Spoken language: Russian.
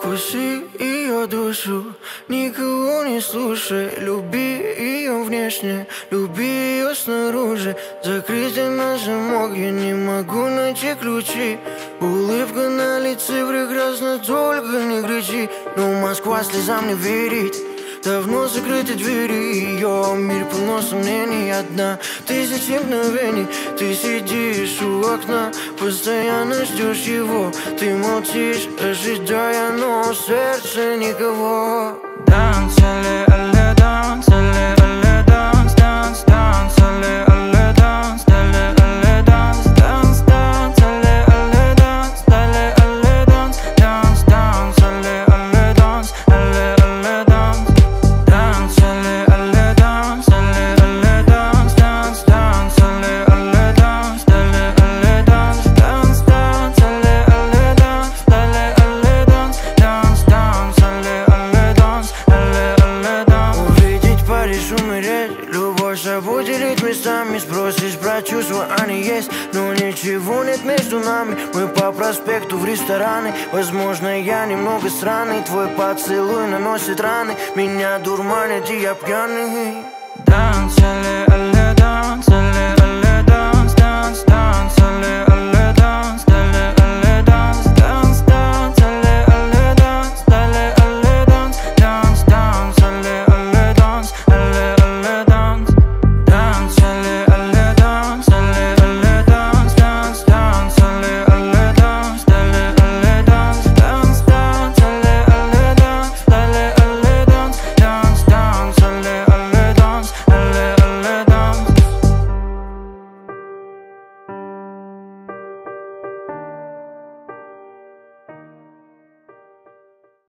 Вкуси ее душу, никого не слушай. Люби ее внешне, люби ее снаружи. Закрытый на замок, я не могу найти ключи. Улыбка на лице прекрасна, только не кричи. Но Москва слезам не верит. Давно закрыты двери, ее мир полно сомнений. Одна тысяча мгновений. Ты сидишь у окна, постоянно ждешь его. Ты молчишь, ожидая, но в сердце никого. Dance, alle, alle, dance, alle, alle, dance, dance, dance, alle, alle, dance, alle, alle, dance, dance, dance, alle, alle, dance, alle, alle, dance, dance, dance, alle, alle, dance, alle, alle, dance, dance, alle, alle, dance, alle, alle, dance, dance, dance, alle, alle, dance, alle, alle, dance, dance, dance, alle, alle, dance, alle, alle, dance, dance, dance, alle, alle, dance. Увидеть Париж, умереть. Любовь собой делить местами. Спросишь про чувства, они есть, но ничего нет между нами. Мы по проспекту в рестораны. Возможно, я немного странный. Твой поцелуй наносит раны. Меня дурманит, и я пьяный. Dance, alle, alle.